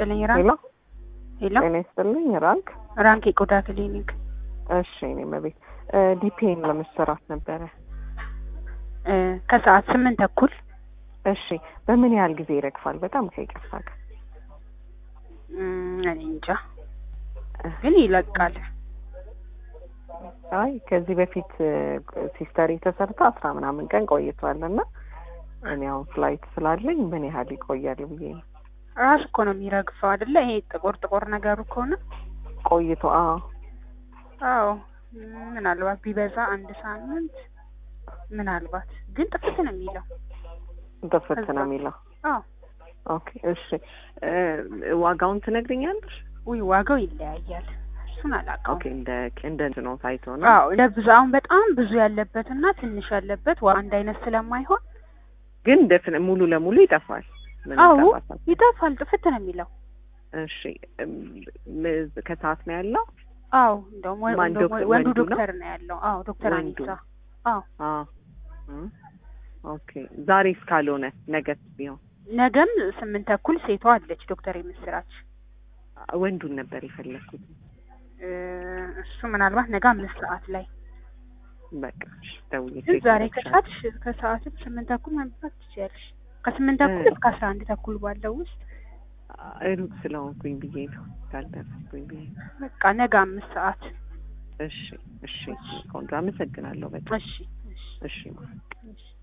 ይስጥልኝ ራንክ ሄሎ ጤና ይስጥልኝ ራንክ የቆዳ ክሊኒክ። እሺ እኔ መቤት ዲፒኤን ለመስራት ነበረ ከሰዓት 8:30 እሺ በምን ያህል ጊዜ ይረግፋል? በጣም ከይቅርታ ጋር እኔ እንጃ ግን ይለቃል። አይ ከዚህ በፊት ሲስተሪ ተሰርታ 10 ምናምን ቀን ቆይቷልና እኔ አሁን ፍላይት ስላለኝ ምን ያህል ይቆያል ብዬ ነው። ራስ እኮ ነው የሚረግፈው አይደለ? ይሄ ጥቁር ነገሩ ከሆነ ቆይቶ አዎ ምናልባት ቢበዛ 1 ሳምንት ምናልባት ግን ጥፍት ነው የሚለው። አዎ ኦኬ እሺ ዋጋውን ትነግሪኛለሽ? ዋጋው ይለያያል። እሱን አላውቀውም። ኦኬ እንደ ነው ታይቶ ነው። አዎ ለብዛውን በጣም ብዙ ያለበትና ትንሽ ያለበት አንድ አይነት ስለማይሆን ግን ሙሉ ለሙሉ ይጠፋል። አዎ ይጠፋል። ጥፍት ነው የሚለው። እሺ ከሰዓት ነው ያለው? አዎ እንደውም ወንዱ ዶክተር ነው ያለው። አዎ ዶክተር አኒሳ። አዎ ኦኬ ዛሬስ ካልሆነ ነገስ ቢሆን? ነገም 8:30 ሴቷ አለች ዶክተር የምስራች። ወንዱን ነበር የፈለኩት። እሱ ምናልባት ነገ 5 ሰዓት ላይ በቃ ደውዬ ዛሬ ከሰዓትም 8:30 መምጣት ትችያለሽ። ከ8:30 እስከ 11:30 ባለው ውስጥ ሩቅ ስለሆንኩኝ ብዬ ነው ካልደረስኩኝ ብዬ በቃ ነገ 5 ሰዓት። እሺ ቆንጆ አመሰግናለሁ በጣም። እሺ እሺ